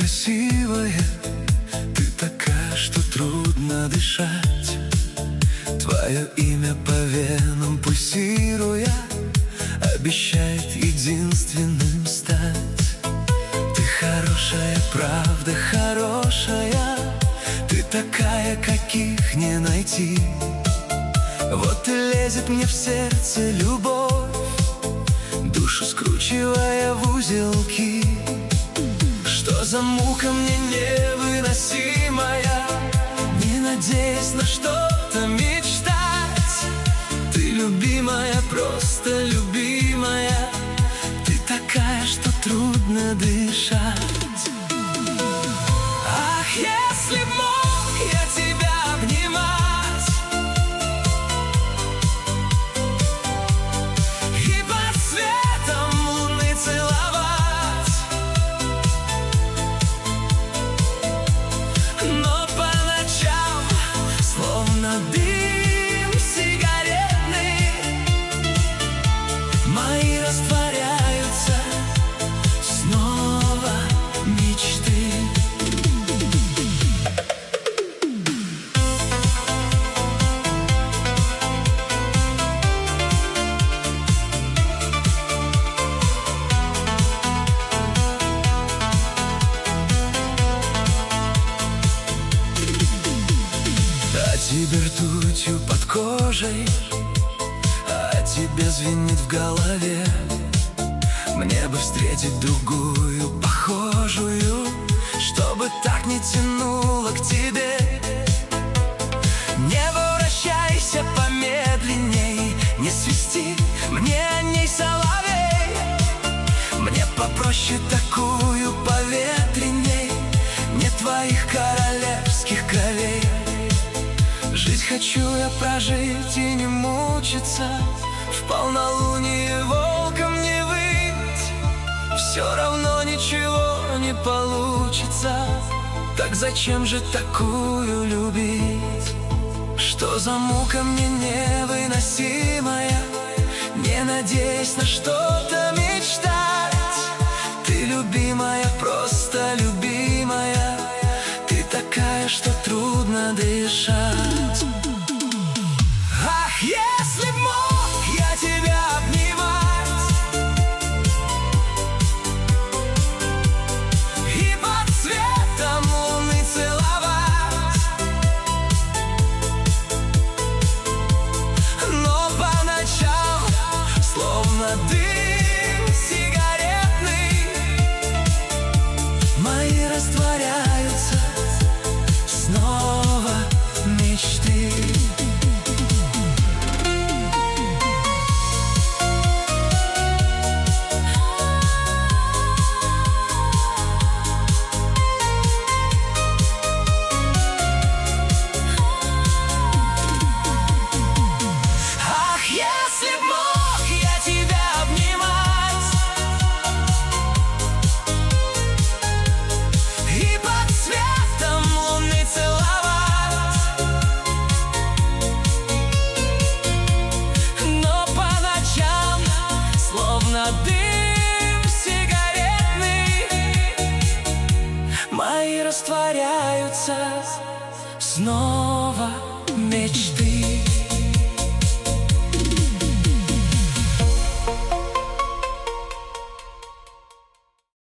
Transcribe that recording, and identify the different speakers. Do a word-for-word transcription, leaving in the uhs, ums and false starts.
Speaker 1: красивая, ты такая, что трудно дышать. Твое имя по венам пульсируя обещает единственным стать. Ты хорошая, правда хорошая, ты такая, каких не найти. Вот и лезет мне в сердце любовь, душу скручивая в узелки. Что за мука мне невыносимая, не надеясь на что-то мечтать. Ты любимая, просто любимая, ты такая, что трудно дышать. Ах, если б мог я тебя обнимать и под светом луны целовать, но по ночам словно дым сигаретный мои растворяются снова мечты. А тебе ртутью под кожей, а тебе звенит в голове. Мне бы встретить другую, похожую, чтобы так не тянуло к тебе. Не возвращайся помедленней, не свисти мне о ней соловей. Мне попроще такую, поветренней, не твоих королевских кровей. Жить хочу я, прожить и не мучиться, в полнолуние волком не выть. Все равно ничего не получится, так зачем же такую любить? Что за мука мне невыносимая, не надеясь на что-то мечтать. Ты любимая, просто любимая, ты такая, что трудно дышать. Ах, если б мог я тебя обнимать и под светом луны целовать, но по ночам словно дым сигаретный мои растворяются снова мечты. Ах, если б мог я тебя обнимать и под светом луны целовать, но по ночам словно дым сигаретный мои растворяются снова мечты.